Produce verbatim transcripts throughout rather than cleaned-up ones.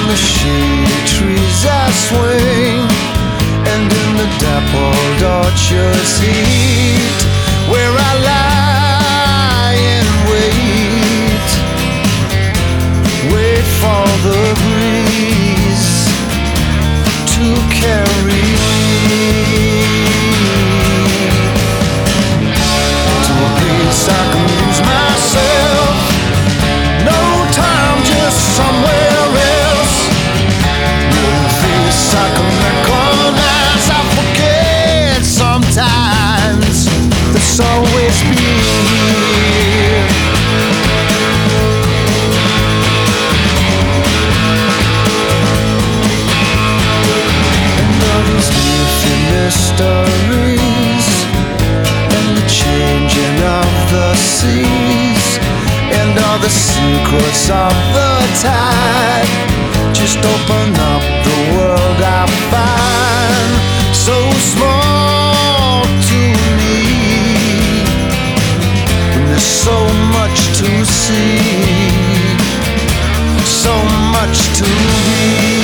the shady trees I swing, and in the dappled orchard's heat, where I lie and wait, wait for the breeze to carry me to a place I can lose myself. No time, just somewhere else. No face I can recognize. I forget sometimes there's always been. And all these leafy mysteries, and the changing of the seas, and all the secrets of the tide, just open up the world I find so small to me. And there's so much to see, so much to be.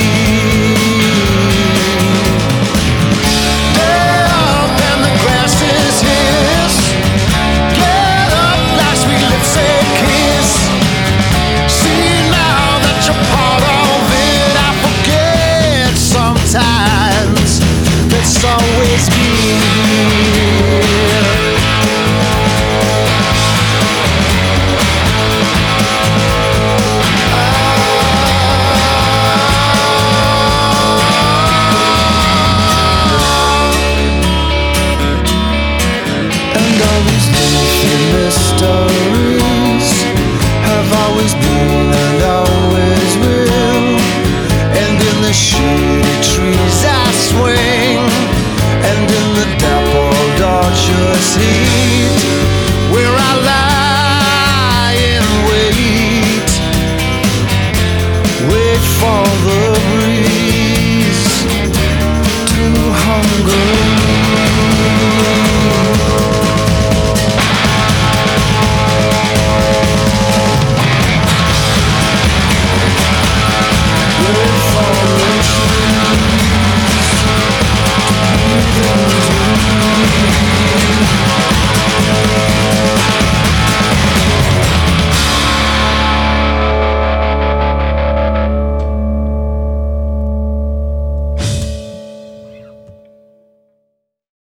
It's always been. And all these leafy mysteries have always been and always will. And in the shady trees I swing, and in the dappled orchard's heat, where I lie and wait, wait for the